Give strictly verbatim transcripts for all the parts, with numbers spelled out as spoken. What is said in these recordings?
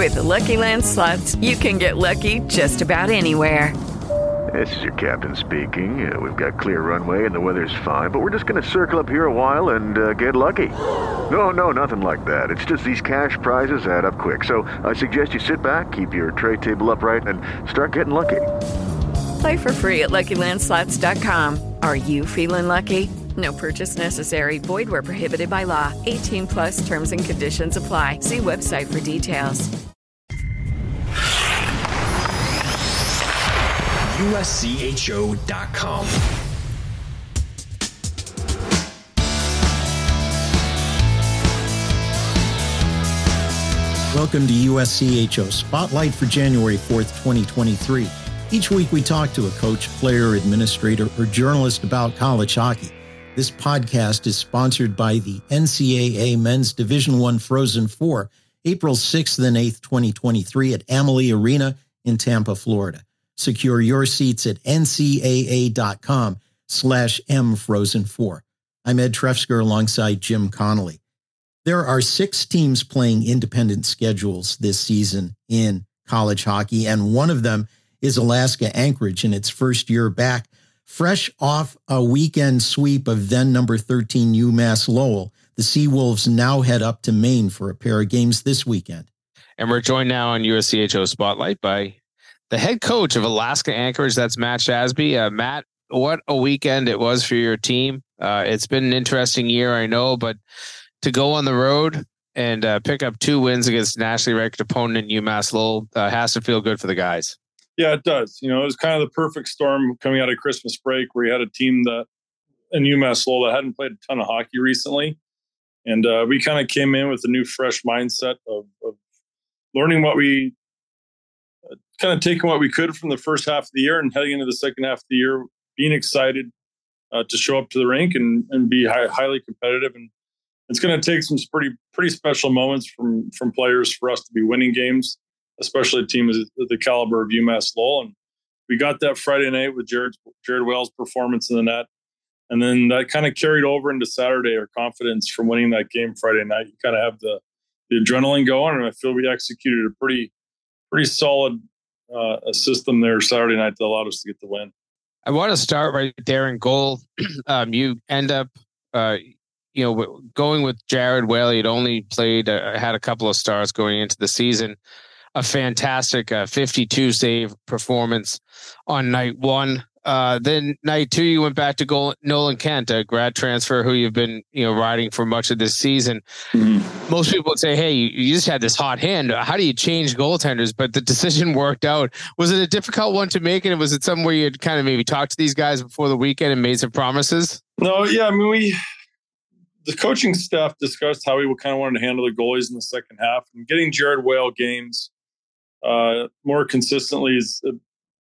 With the Lucky Land Slots, you can get lucky just about anywhere. This is your captain speaking. Uh, we've got clear runway and the weather's fine, but we're just going to circle up here a while and uh, get lucky. No, no, nothing like that. It's just these cash prizes add up quick. So I suggest you sit back, keep your tray table upright, and start getting lucky. Play for free at Lucky Land Slots dot com. Are you feeling lucky? No purchase necessary. Void where prohibited by law. eighteen plus terms and conditions apply. See website for details. U S C H O dot com. Welcome to U S C H O Spotlight for January fourth, twenty twenty-three. Each week we talk to a coach, player, administrator, or journalist about college hockey. This podcast is sponsored by the N C double A Men's Division I Frozen Four, April sixth and eighth, twenty twenty-three at Amalie Arena in Tampa, Florida. Secure your seats at N C double A dot com slash M Frozen Four. I'm Ed Trefsker alongside Jim Connolly. There are six teams playing independent schedules this season in college hockey, and one of them is Alaska Anchorage in its first year back. Fresh off a weekend sweep of then number thirteen UMass Lowell, the Seawolves now head up to Maine for a pair of games this weekend. And we're joined now on U S C H O Spotlight by the head coach of Alaska Anchorage. That's Matt Shasby. Uh, Matt, what a weekend it was for your team. Uh, it's been an interesting year, I know, but to go on the road and uh, pick up two wins against nationally ranked opponent UMass Lowell uh, has to feel good for the guys. Yeah, it does. You know, it was kind of the perfect storm coming out of Christmas break where you had a team that in UMass Lowell that hadn't played a ton of hockey recently. And uh, we kind of came in with a new, fresh mindset of, of learning what we uh, kind of taking what we could from the first half of the year and heading into the second half of the year, being excited uh, to show up to the rink and, and be high, highly competitive. And it's going to take some pretty, pretty special moments from, from players for us to be winning games, especially a team of the caliber of UMass Lowell. And we got that Friday night with Jared, Jared Wales' performance in the net. And then that kind of carried over into Saturday, our confidence from winning that game Friday night. You kind of have the, the adrenaline going, and I feel we executed a pretty, pretty solid uh, a system there Saturday night that allowed us to get the win. I want to start right there in goal. um, you end up, uh, you know, going with Jared Whaley. He'd only played, uh, had a couple of starts going into the season. A fantastic uh, fifty-two save performance on night one. Uh, then night two, you went back to goal, Nolan Kent, a grad transfer who you've been, you know, riding for much of this season. Mm-hmm. Most people would say, hey, you, you just had this hot hand. How do you change goaltenders? But the decision worked out. Was it a difficult one to make? And was it something where you had kind of maybe talked to these guys before the weekend and made some promises? No, yeah. I mean, we, the coaching staff discussed how we kind of wanted to handle the goalies in the second half, and getting Jared Whale games uh, more consistently is a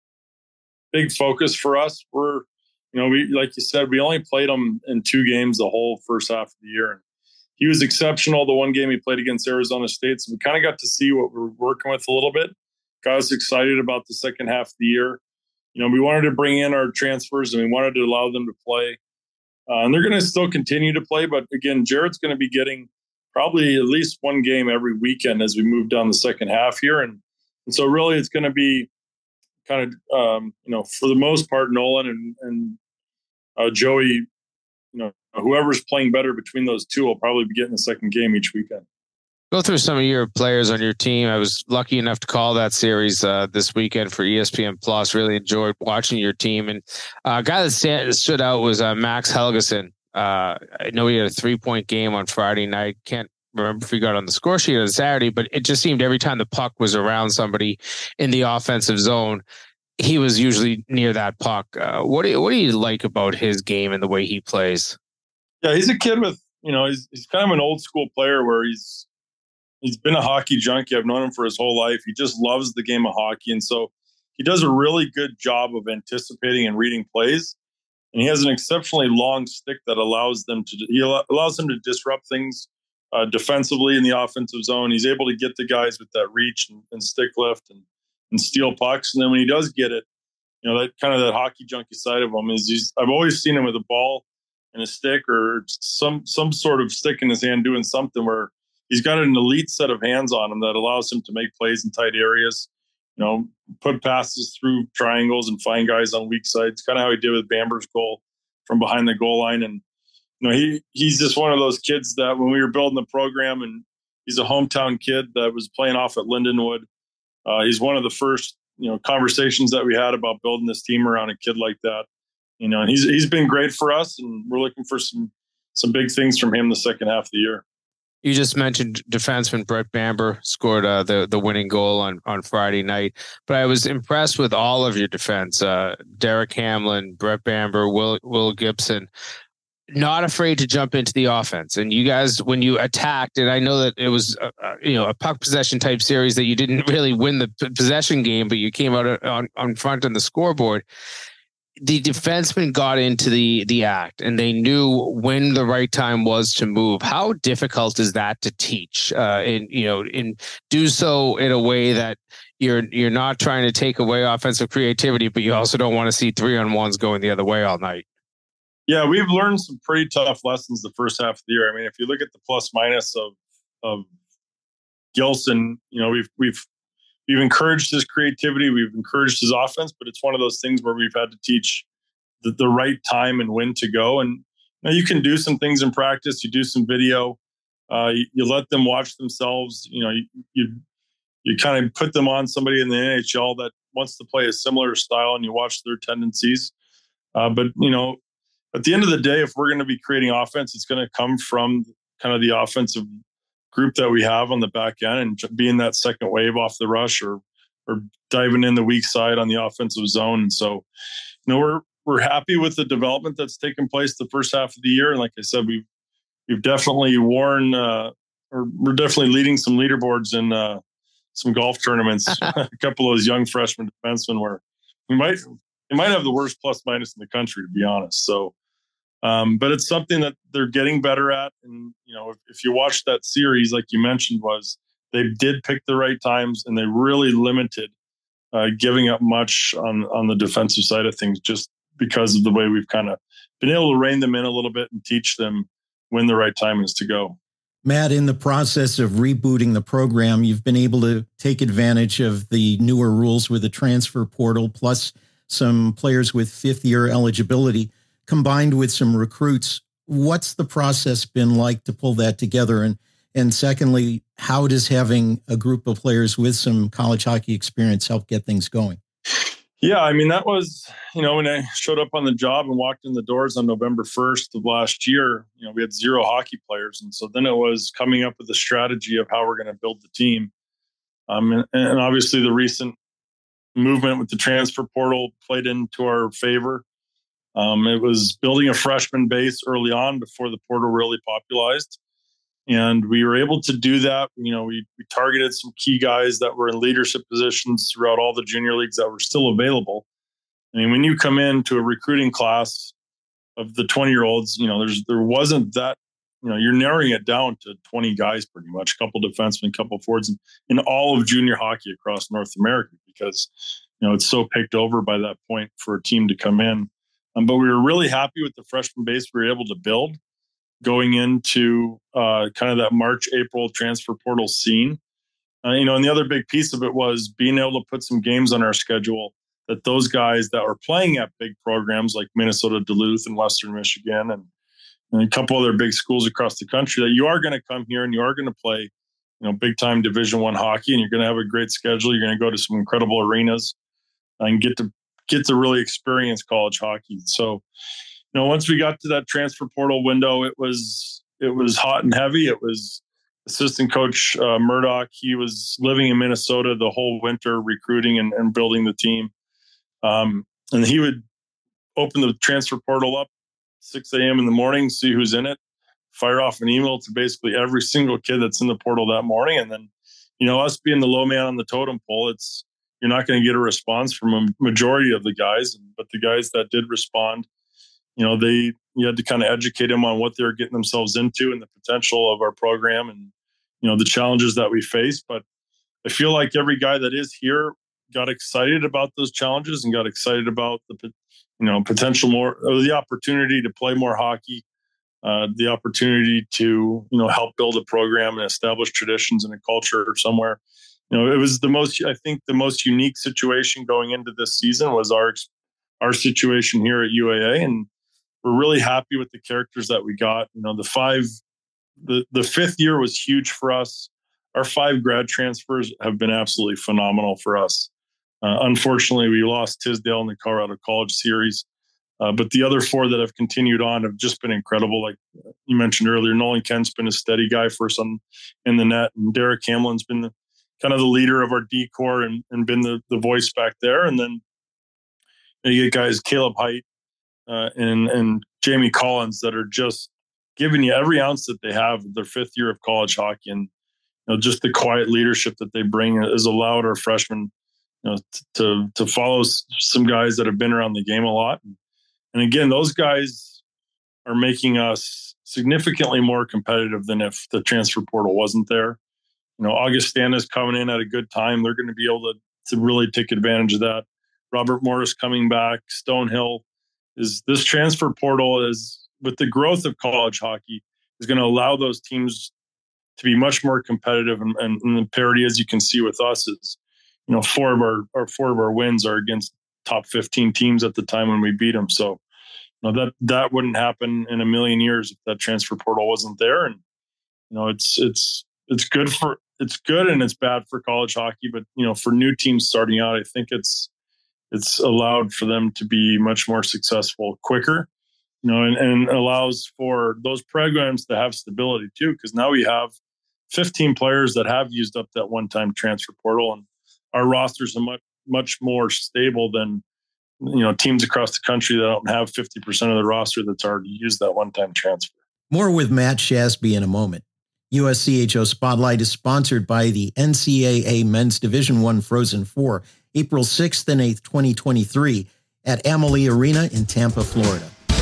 big focus for us. We're, you know, we, like you said, we only played him in two games the whole first half of the year. And he was exceptional the one game he played against Arizona State. So we kind of got to see what we were working with a little bit. Got us excited about the second half of the year. You know, we wanted to bring in our transfers and we wanted to allow them to play. Uh, and they're going to still continue to play. But again, Jared's going to be getting probably at least one game every weekend as we move down the second half here. And, and so really it's going to be kind of, um, you know, for the most part, Nolan and, and uh, Joey, you know, whoever's playing better between those two will probably be getting the second game each weekend. Go through some of your players on your team. I was lucky enough to call that series uh, this weekend for E S P N Plus. Really enjoyed watching your team. And uh, a guy that stand, stood out was uh, Max Helgeson. Uh, I know he had a three-point game on Friday night. Can't remember if he got on the score sheet on Saturday, but it just seemed every time the puck was around somebody in the offensive zone, he was usually near that puck. Uh, what do you, what do you like about his game and the way he plays? Yeah, he's a kid with, you know, he's he's kind of an old school player where he's he's been a hockey junkie. I've known him for his whole life. He just loves the game of hockey, and so he does a really good job of anticipating and reading plays. And he has an exceptionally long stick that allows them to he allows him to disrupt things uh, defensively in the offensive zone. He's able to get the guys with that reach and, and stick lift and and steal pucks. And then when he does get it, you know, that kind of that hockey junkie side of him is he's, I've always seen him with a ball and a stick or some, some sort of stick in his hand doing something where he's got an elite set of hands on him that allows him to make plays in tight areas, you know, put passes through triangles and find guys on weak sides, kind of how he did with Bamber's goal from behind the goal line. And, you know, he he's just one of those kids that when we were building the program, and he's a hometown kid that was playing off at Lindenwood. Uh, he's one of the first, you know, conversations that we had about building this team around a kid like that. You know, and he's he's been great for us, and we're looking for some some big things from him the second half of the year. You just mentioned defenseman Brett Bamber scored uh, the the winning goal on, on Friday night, but I was impressed with all of your defense. Uh, Derek Hamlin, Brett Bamber, Will Will Gibson, not afraid to jump into the offense. And you guys, when you attacked, and I know that it was a, a, you know a puck possession type series that you didn't really win the p- possession game, but you came out on on front on the scoreboard. The defensemen got into the the act, and they knew when the right time was to move. How difficult is that to teach? Uh, and you know, and do so in a way that you're you're not trying to take away offensive creativity, but you also don't want to see three on ones going the other way all night. Yeah, we've learned some pretty tough lessons the first half of the year. I mean, if you look at the plus minus of of Gilson, you know, we've we've We've encouraged his creativity. We've encouraged his offense, but it's one of those things where we've had to teach the, the right time and when to go. And you know, you can do some things in practice. You do some video. Uh, you, you let them watch themselves. You know, you, you you kind of put them on somebody in the N H L that wants to play a similar style, and you watch their tendencies. Uh, but you know, at the end of the day, if we're going to be creating offense, it's going to come from kind of the offensive group that we have on the back end, and being that second wave off the rush, or or diving in the weak side on the offensive zone. And so, you know, we're we're happy with the development that's taken place the first half of the year. And like I said, we've we've definitely worn, uh, or we're definitely leading some leaderboards in uh, some golf tournaments. A couple of those young freshman defensemen where we might we might have the worst plus minus in the country, to be honest. So. Um, but it's something that they're getting better at. And, you know, if, if you watch that series, like you mentioned, was they did pick the right times, and they really limited uh, giving up much on, on the defensive side of things, just because of the way we've kind of been able to rein them in a little bit and teach them when the right time is to go. Matt, in the process of rebooting the program, you've been able to take advantage of the newer rules with the transfer portal, plus some players with fifth year eligibility, combined with some recruits. What's the process been like to pull that together? And and secondly, how does having a group of players with some college hockey experience help get things going? Yeah, I mean, that was, you know, when I showed up on the job and walked in the doors on November first of last year, you know, we had zero hockey players. And so then it was coming up with a strategy of how we're going to build the team. Um, and, and obviously the recent movement with the transfer portal played into our favor. Um, it was building a freshman base early on before the portal really popularized. And we were able to do that. You know, we, we targeted some key guys that were in leadership positions throughout all the junior leagues that were still available. I mean, when you come into a recruiting class of the twenty-year-olds, you know, there's there wasn't that, you know, you're narrowing it down to twenty guys pretty much, a couple defensemen, a couple forwards, in, in all of junior hockey across North America, because, you know, it's so picked over by that point for a team to come in. Um, but we were really happy with the freshman base we were able to build going into uh, kind of that March, April transfer portal scene. Uh, you know, and the other big piece of it was being able to put some games on our schedule that those guys that were playing at big programs like Minnesota Duluth and Western Michigan and, and a couple other big schools across the country, that you are going to come here and you are going to play, you know, big time Division One hockey, and you're going to have a great schedule. You're going to go to some incredible arenas and get to get to really experience college hockey. So, you know, once we got to that transfer portal window, it was it was hot and heavy. It was assistant coach uh, Murdoch. He was living in Minnesota the whole winter, recruiting and, and building the team. Um, and he would open the transfer portal up six a.m. in the morning, see who's in it, fire off an email to basically every single kid that's in the portal that morning. And then, you know, us being the low man on the totem pole, it's you're not going to get a response from a majority of the guys. But the guys that did respond, you know, they you had to kind of educate them on what they're getting themselves into and the potential of our program and, you know, the challenges that we face. But I feel like every guy that is here got excited about those challenges and got excited about the, you know, potential more, or the opportunity to play more hockey, uh, the opportunity to, you know, help build a program and establish traditions and a culture somewhere. You know, it was the most, I think the most unique situation going into this season was our, our situation here at U A A. And we're really happy with the characters that we got. You know, the five, the, the fifth year was huge for us. Our five grad transfers have been absolutely phenomenal for us. Uh, unfortunately, we lost Tisdale in the Colorado College Series. Uh, but the other four that have continued on have just been incredible. Like you mentioned earlier, Nolan Kent's been a steady guy for us on, in the net. And Derek Hamlin's been the, kind of the leader of our D core and, and been the, the voice back there. And then you get guys, Caleb Height uh, and, and Jamie Collins that are just giving you every ounce that they have in their fifth year of college hockey. And you know, just the quiet leadership that they bring has allowed our freshmen, you know, t- to to follow some guys that have been around the game a lot. And again, those guys are making us significantly more competitive than if the transfer portal wasn't there. You know, Augustana's coming in at a good time. They're going to be able to, to really take advantage of that. Robert Morris coming back. Stonehill is this transfer portal is with the growth of college hockey is going to allow those teams to be much more competitive. And, and, and the parity, as you can see with us, is, you know, four of our, our four of our wins are against top fifteen teams at the time when we beat them. So, you know, that, that wouldn't happen in a million years if that transfer portal wasn't there. And, you know, it's, it's, it's good for, it's good and it's bad for college hockey, but, you know, for new teams starting out, I think it's, it's allowed for them to be much more successful quicker, you know, and, and allows for those programs to have stability too. Cause now we have fifteen players that have used up that one-time transfer portal, and our rosters are much, much more stable than, you know, teams across the country that don't have fifty percent of the roster that's already used that one-time transfer. More with Matt Shasby in a moment. U S C H O Spotlight is sponsored by the N C A A Men's Division One Frozen Four, April sixth and eighth, twenty twenty-three at Amalie Arena in Tampa, Florida.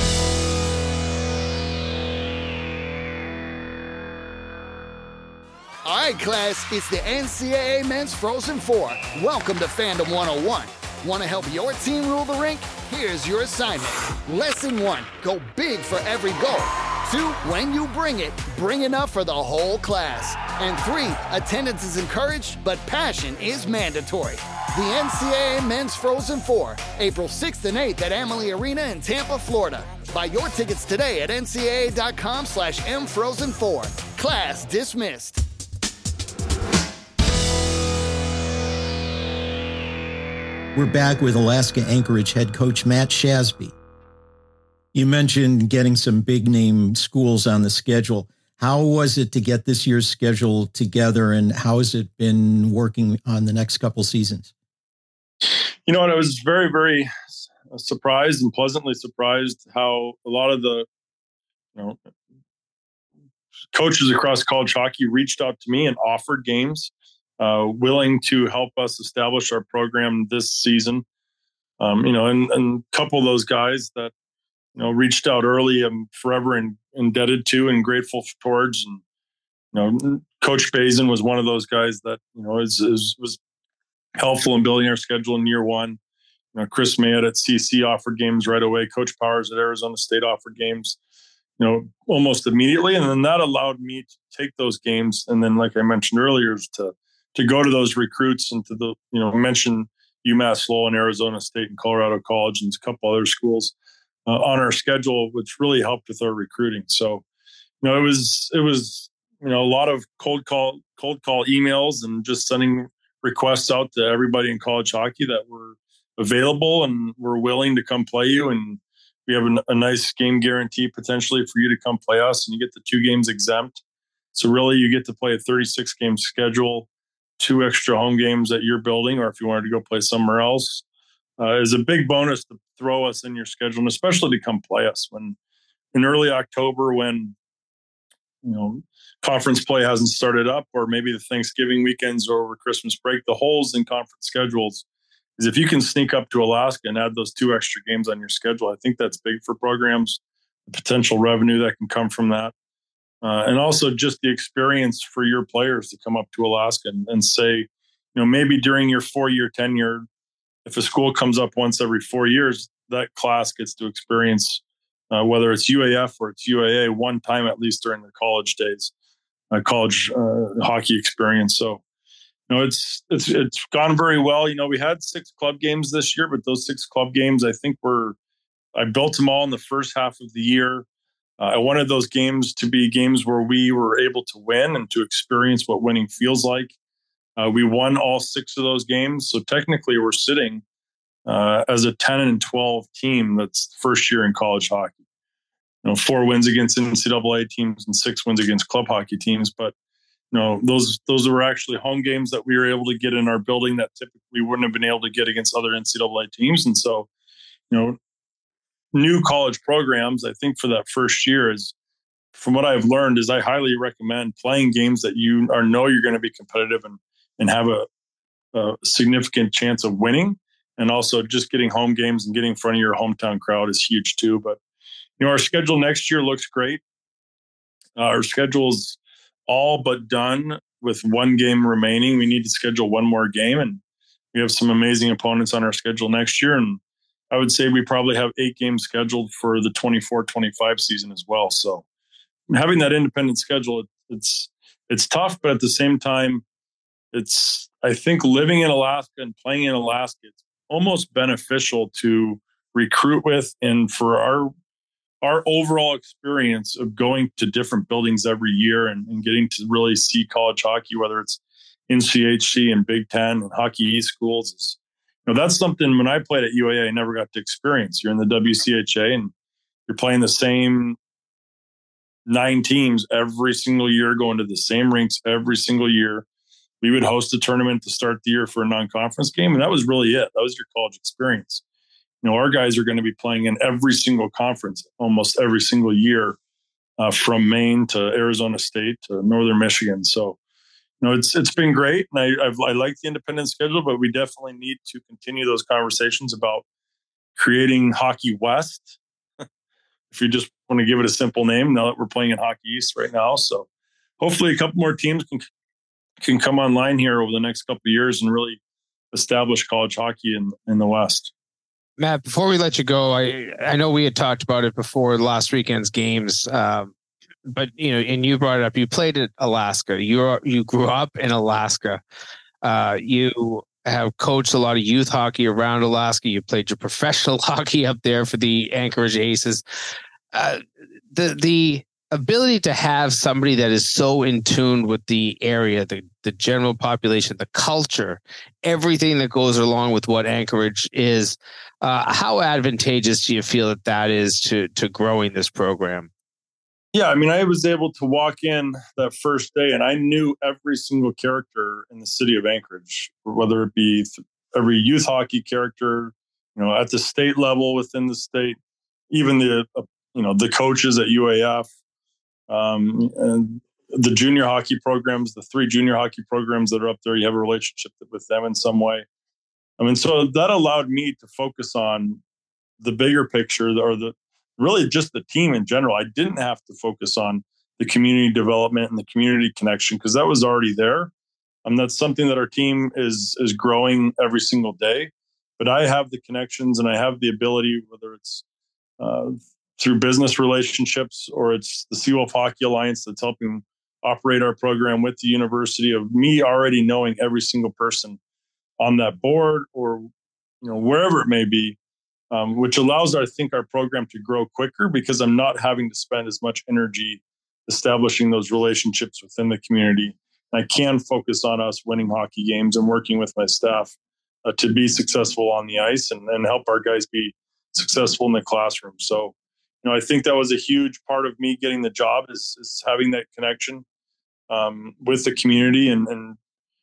All right, class, it's the N C A A Men's Frozen Four. Welcome to Fandom one oh one. Want to help your team rule the rink? Here's your assignment. Lesson one, go big for every goal. Two, when you bring it, bring enough for the whole class. And three, attendance is encouraged, but passion is mandatory. The N C A A Men's Frozen Four, April sixth and eighth at Amalie Arena in Tampa, Florida. Buy your tickets today at N C A A dot com slash M Frozen four. Class dismissed. We're back with Alaska Anchorage head coach Matt Shasby. You mentioned getting some big name schools on the schedule. How was it to get this year's schedule together, and how has it been working on the next couple seasons? You know what? I was very, very surprised and pleasantly surprised how a lot of the, you know, coaches across college hockey reached out to me and offered games. Uh, willing to help us establish our program this season. Um, you know, and, and a couple of those guys that, you know, reached out early, I'm forever in, indebted to and grateful towards. And, you know, Coach Bazin was one of those guys that, you know, is, is was helpful in building our schedule in year one. You know, Chris Mayett at C C offered games right away. Coach Powers at Arizona State offered games, you know, almost immediately. And then that allowed me to take those games. And then, like I mentioned earlier, is to, to go to those recruits and to the, you know, mention UMass Lowell and Arizona State and Colorado College and a couple other schools uh, on our schedule, which really helped with our recruiting. So, you know, it was, it was, you know, a lot of cold call, cold call emails and just sending requests out to everybody in college hockey that were available and were willing to come play you. And we have a, a nice game guarantee potentially for you to come play us, and you get the two games exempt. So really you get to play a thirty-six game schedule, two extra home games at your building, or if you wanted to go play somewhere else, uh, is a big bonus to throw us in your schedule, and especially to come play us when in early October, when, you know, conference play hasn't started up, or maybe the Thanksgiving weekends or over Christmas break. The holes in conference schedules is if you can sneak up to Alaska and add those two extra games on your schedule. I think that's big for programs, the potential revenue that can come from that. Uh, and also just the experience for your players to come up to Alaska and, and say, you know, maybe during your four-year tenure, if a school comes up once every four years, that class gets to experience uh, whether it's U A F or it's U A A, one time at least during their college days, uh, college uh, hockey experience. So, you know, it's it's it's gone very well. You know, we had six club games this year, but those six club games, I think, were I built them all in the first half of the year. Uh, I wanted those games to be games where we were able to win and to experience what winning feels like. Uh, we won all six of those games, so technically, we're sitting uh, as a ten and twelve team that's first year in college hockey. You know, four wins against N C double A teams and six wins against club hockey teams, but you know, those those were actually home games that we were able to get in our building that typically we wouldn't have been able to get against other N C double A teams. And so, you know, new college programs, I think for that first year is, from what I've learned, is I highly recommend playing games that you are know you're going to be competitive and and have a, a significant chance of winning. And also just getting home games and getting in front of your hometown crowd is huge too. But, you know, our schedule next year looks great. Uh, our schedule's all but done with one game remaining. We need to schedule one more game, and we have some amazing opponents on our schedule next year. And I would say we probably have eight games scheduled for the twenty-four twenty-five season as well. So having that independent schedule, it's it's tough, but at the same time, it's, I think, living in Alaska and playing in Alaska, it's almost beneficial to recruit with, and for our our overall experience of going to different buildings every year and, and getting to really see college hockey, whether it's N C H C and Big Ten and Hockey East schools, is, you know, that's something when I played at U A A, I never got to experience. You're in the W C H A and you're playing the same nine teams every single year, going to the same rinks every single year. We would host a tournament to start the year for a non-conference game, and that was really it. That was your college experience. You know, our guys are going to be playing in every single conference, almost every single year, uh, from Maine to Arizona State to Northern Michigan. So, you know, it's it's been great, and I I've, I like the independent schedule, but we definitely need to continue those conversations about creating Hockey West. If you just want to give it a simple name, now that we're playing in Hockey East right now, so hopefully a couple more teams can can come online here over the next couple of years and really establish college hockey in in the West. Matt, before we let you go, I I know we had talked about it before last weekend's games, um, but you know, and you brought it up. You played at Alaska. You you grew up in Alaska. Uh, you have coached a lot of youth hockey around Alaska. You played your professional hockey up there for the Anchorage Aces. Uh, the the ability to have somebody that is so in tune with the area, the the general population, the culture, everything that goes along with what Anchorage is. Uh, how advantageous do you feel that that is to to growing this program? Yeah, I mean, I was able to walk in that first day and I knew every single character in the city of Anchorage, whether it be every youth hockey character, you know, at the state level within the state, even the, uh, you know, the coaches at U A F, um, and the junior hockey programs, the three junior hockey programs that are up there, you have a relationship with them in some way. I mean, so that allowed me to focus on the bigger picture, or the really just the team in general. I didn't have to focus on the community development and the community connection because that was already there. Um, that's something that our team is is growing every single day. But I have the connections and I have the ability, whether it's uh, through business relationships or it's the Seawolf Hockey Alliance that's helping operate our program with the university, of me already knowing every single person on that board or, you know, wherever it may be, um, which allows, I think, our program to grow quicker because I'm not having to spend as much energy establishing those relationships within the community. I can focus on us winning hockey games and working with my staff uh, to be successful on the ice and, and help our guys be successful in the classroom. So, you know, I think that was a huge part of me getting the job is, is having that connection um, with the community and, and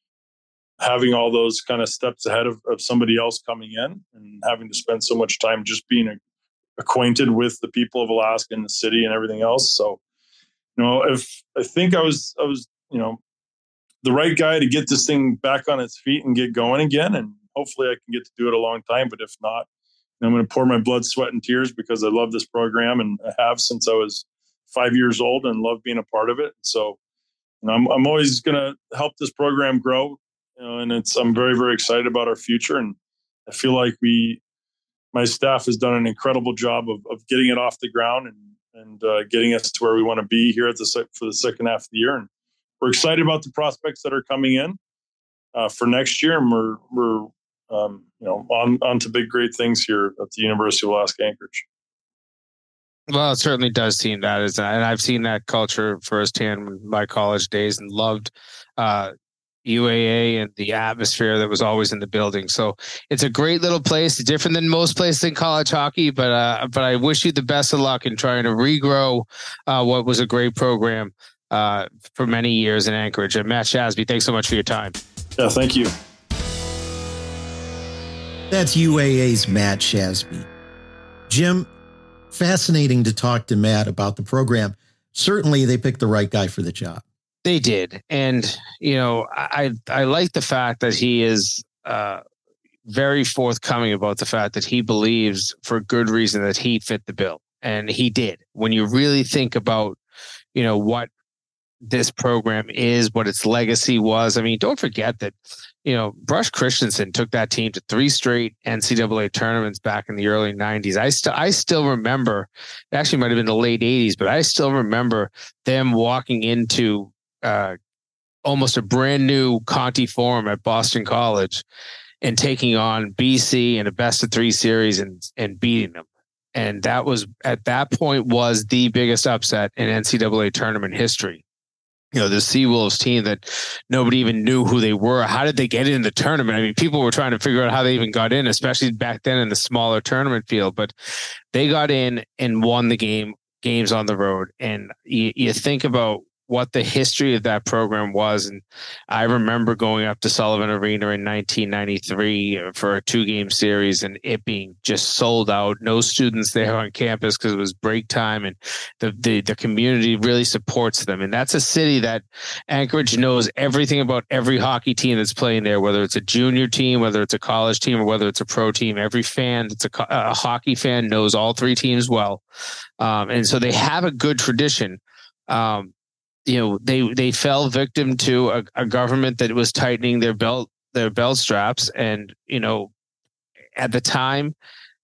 having all those kind of steps ahead of, of somebody else coming in and having to spend so much time just being a, acquainted with the people of Alaska and the city and everything else. So, you know, if I think I was, I was, you know, the right guy to get this thing back on its feet and get going again. And hopefully I can get to do it a long time, but if not, I'm going to pour my blood, sweat, and tears because I love this program and I have since I was five years old and love being a part of it. So, you know, I'm, I'm always going to help this program grow. You know, and it's I'm very, very excited about our future. And I feel like we my staff has done an incredible job of, of getting it off the ground and, and uh, getting us to where we want to be here at the for the second half of the year. And we're excited about the prospects that are coming in uh, for next year. And we're, we're um, you know, on, on to big, great things here at the University of Alaska Anchorage. Well, it certainly does seem that is, and I've seen that culture firsthand in my college days and loved uh, U A A and the atmosphere that was always in the building. So it's a great little place, different than most places in college hockey, but uh, but I wish you the best of luck in trying to regrow uh, what was a great program uh, for many years in Anchorage. And Matt Shasby, thanks so much for your time. Yeah, thank you. That's U A A's Matt Shasby. Jim, fascinating to talk to Matt about the program. Certainly they picked the right guy for the job. They did. And, you know, I, I like the fact that he is uh, very forthcoming about the fact that he believes for good reason that he fit the bill. And he did. When you really think about, you know, what this program is, what its legacy was. I mean, don't forget that, you know, Brush Christensen took that team to three straight N C double A tournaments back in the early nineties. I still, I still remember, it actually might have been the late eighties, but I still remember them walking into uh, almost a brand new Conti Forum at Boston College and taking on B C in a best of three series and, and beating them. And that was, at that point, was the biggest upset in N C double A tournament history. You know, the Seawolves team that nobody even knew who they were. How did they get in the tournament? I mean, people were trying to figure out how they even got in, especially back then in the smaller tournament field. But they got in and won the game, games on the road. And you, you think about what the history of that program was. And I remember going up to Sullivan Arena in nineteen ninety-three for a two game series and it being just sold out. No students there on campus because it was break time, and the, the, the community really supports them. And that's a city that Anchorage knows everything about every hockey team that's playing there, whether it's a junior team, whether it's a college team, or whether it's a pro team. Every fan that's a, a hockey fan knows all three teams well. Um, and so they have a good tradition. Um, You know, they they fell victim to a, a government that was tightening their belt their belt straps, and you know, at the time,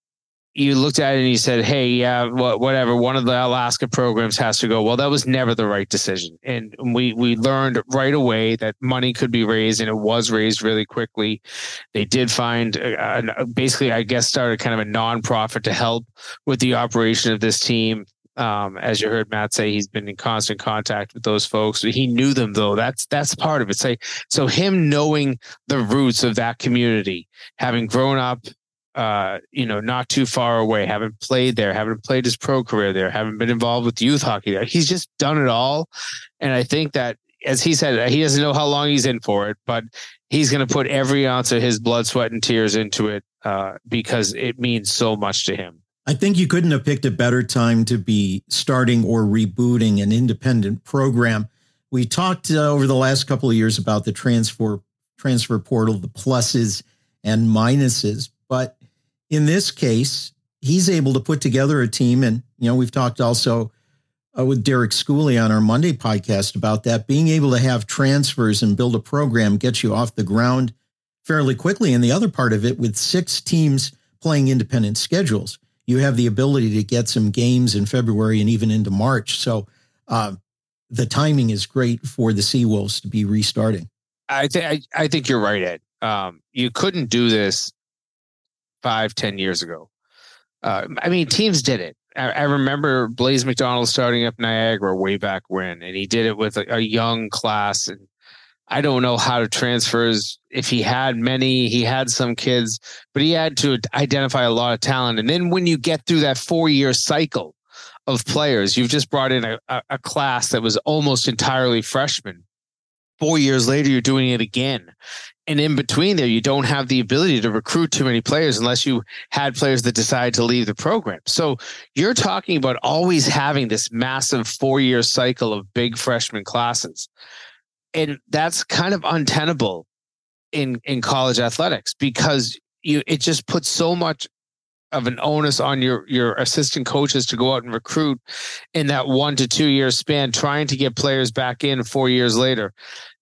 you looked at it and you said, "Hey, yeah, whatever. One of the Alaska programs has to go." Well, that was never the right decision, and we we learned right away that money could be raised, and it was raised really quickly. They did find a, a, basically, I guess, started kind of a nonprofit to help with the operation of this team. Um, as you heard Matt say, he's been in constant contact with those folks. He knew them, though. That's that's part of it. So, so him knowing the roots of that community, having grown up, uh, you know, not too far away, having played there, having played his pro career there, having been involved with youth hockey there. He's just done it all. And I think that, as he said, he doesn't know how long he's in for it, but he's going to put every ounce of his blood, sweat, and tears into it uh, because it means so much to him. I think you couldn't have picked a better time to be starting or rebooting an independent program. We talked uh, over the last couple of years about the transfer transfer portal, the pluses and minuses. But in this case, he's able to put together a team. And, you know, we've talked also uh, with Derek Schooley on our Monday podcast about that. Being able to have transfers and build a program gets you off the ground fairly quickly. And the other part of it, with six teams playing independent schedules, you have the ability to get some games in February and even into March. So uh, the timing is great for the Seawolves to be restarting. I think I, I think you're right, Ed. Um, you couldn't do this five, ten years ago. Uh, I mean, teams did it. I, I remember Blaise McDonald starting up Niagara way back when, and he did it with a, a young class. And I don't know how to transfers. If he had many, he had some kids, but he had to identify a lot of talent. And then when you get through that four-year cycle of players, you've just brought in a, a, a class that was almost entirely freshmen. Four years later, you're doing it again. And in between there, you don't have the ability to recruit too many players unless you had players that decide to leave the program. So you're talking about always having this massive four-year cycle of big freshman classes. And that's kind of untenable in, in college athletics because you it just puts so much of an onus on your, your assistant coaches to go out and recruit in that one to two year span, trying to get players back in four years later.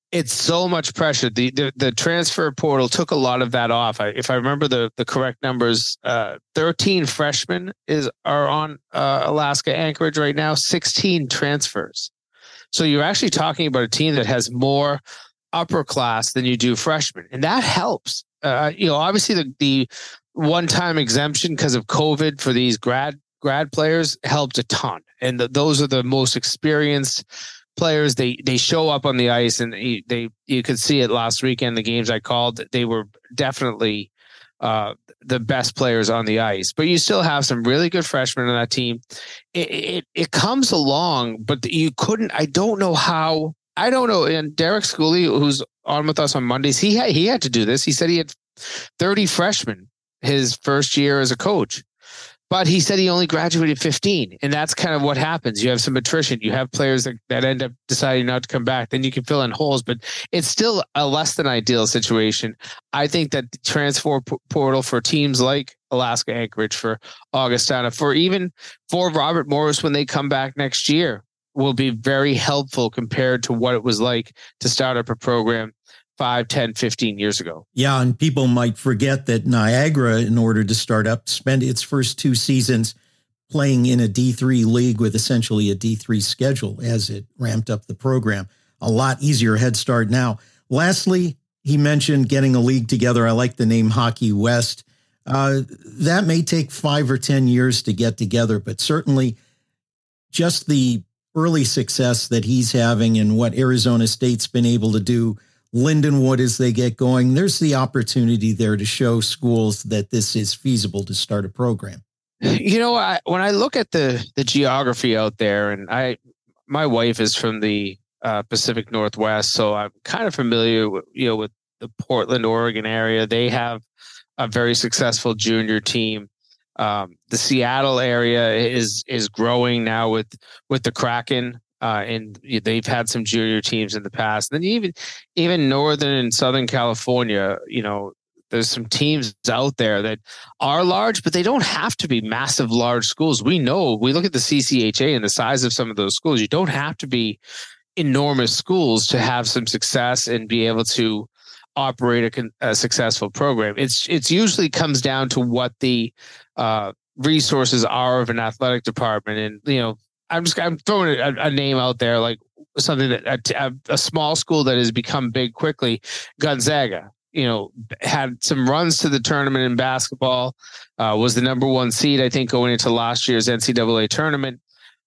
it's so much pressure. The, the the transfer portal took a lot of that off. I, if I remember the the correct numbers, uh, thirteen freshmen is are on uh, Alaska Anchorage right now, sixteen transfers. So you're actually talking about a team that has more upper class than you do freshmen, and that helps. Uh, you know, obviously the the one time exemption because of COVID for these grad grad players helped a ton, and the, those are the most experienced players. They they show up on the ice, and they, they you could see it last weekend. The games I called, they were definitely uh, the best players on the ice. But you still have some really good freshmen on that team. It it, it comes along, but you couldn't. I don't know how. I don't know. And Derek Schooley, who's on with us on Mondays, he had, he had to do this. He said he had thirty freshmen his first year as a coach. But he said he only graduated fifteen. And that's kind of what happens. You have some attrition. You have players that, that end up deciding not to come back. Then you can fill in holes. But it's still a less than ideal situation. I think that the transfer portal for teams like Alaska Anchorage, for Augustana, for even for Robert Morris when they come back next year, will be very helpful compared to what it was like to start up a program five, ten, fifteen years ago. Yeah, and people might forget that Niagara, in order to start up, spent its first two seasons playing in a D three league with essentially a D three schedule as it ramped up the program. A lot easier head start now. Lastly, he mentioned getting a league together. I like the name Hockey West. Uh, that may take five or ten years to get together, but certainly just the early success that he's having and what Arizona State's been able to do, Lindenwood as they get going, there's the opportunity there to show schools that this is feasible to start a program. You know, I, when I look at the the geography out there, and I, my wife is from the uh, Pacific Northwest, so I'm kind of familiar with, you know, with the Portland, Oregon area. They have a very successful junior team. Um, the Seattle area is is growing now with with the Kraken. Uh, and they've had some junior teams in the past. And then even even Northern and Southern California, you know, there's some teams out there that are large, but they don't have to be massive, large schools. We know, we look at the C C H A and the size of some of those schools. You don't have to be enormous schools to have some success and be able to operate a, a successful program. It's it's usually comes down to what the uh, resources are of an athletic department. And, you know, I'm just I'm throwing a, a name out there, like something that a, a small school that has become big quickly. Gonzaga, you know, had some runs to the tournament in basketball, uh, was the number one seed, I think, going into last year's N C double A tournament.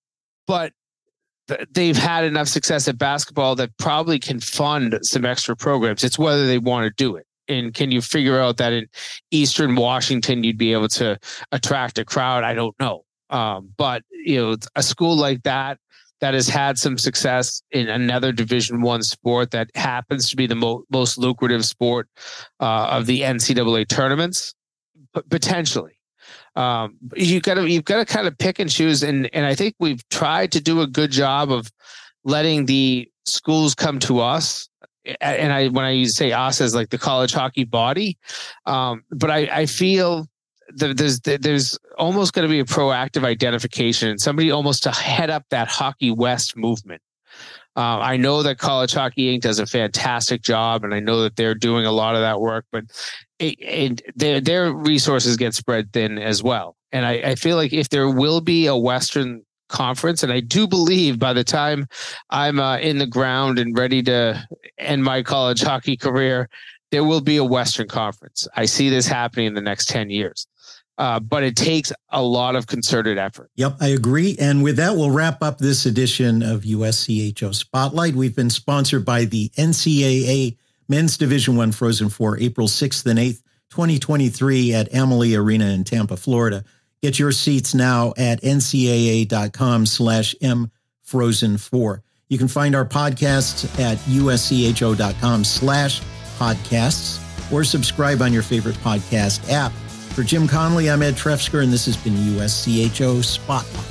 But th- they've had enough success at basketball that probably can fund some extra programs. It's whether they want to do it. And can you figure out that in Eastern Washington you'd be able to attract a crowd? I don't know. Um, but, you know, a school like that, that has had some success in another Division One sport that happens to be the mo- most lucrative sport uh, of the N C double A tournaments, p- potentially. Um, you got to you've got to kind of pick and choose, and and I think we've tried to do a good job of letting the schools come to us. And I when I say us as like the college hockey body, um, but I, I feel. There's there's almost going to be a proactive identification and somebody almost to head up that Hockey West movement. Uh, I know that College Hockey Incorporated does a fantastic job, and I know that they're doing a lot of that work, but it, it, their their resources get spread thin as well. And I, I feel like if there will be a Western Conference, and I do believe by the time I'm uh, in the ground and ready to end my college hockey career, there will be a Western Conference. I see this happening in the next ten years. Uh, but it takes a lot of concerted effort. Yep, I agree. And with that, we'll wrap up this edition of U S C H O Spotlight. We've been sponsored by the N C A A Men's Division One Frozen Four, April sixth and eighth, twenty twenty-three at Amalie Arena in Tampa, Florida. Get your seats now at ncaa.com slash M Frozen Four. You can find our podcasts at uscho.com slash podcasts or subscribe on your favorite podcast app. For Jim Conley, I'm Ed Trefsker, and this has been U S C H O Spotlight.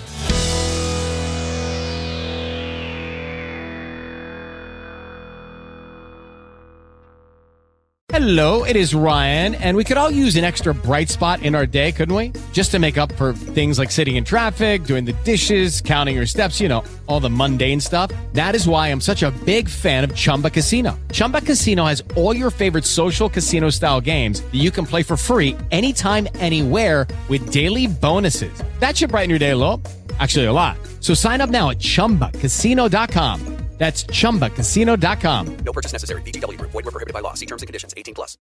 Hello. Hello, it is Ryan, and we could all use an extra bright spot in our day, couldn't we? Just to make up for things like sitting in traffic, doing the dishes, counting your steps, you know, all the mundane stuff. That is why I'm such a big fan of Chumba Casino. Chumba Casino has all your favorite social casino-style games that you can play for free anytime, anywhere with daily bonuses. That should brighten your day a little. Actually, a lot. So sign up now at chumba casino dot com. That's chumba casino dot com. No purchase necessary. V G W Group. Void where prohibited by law. See terms and conditions. eighteen plus.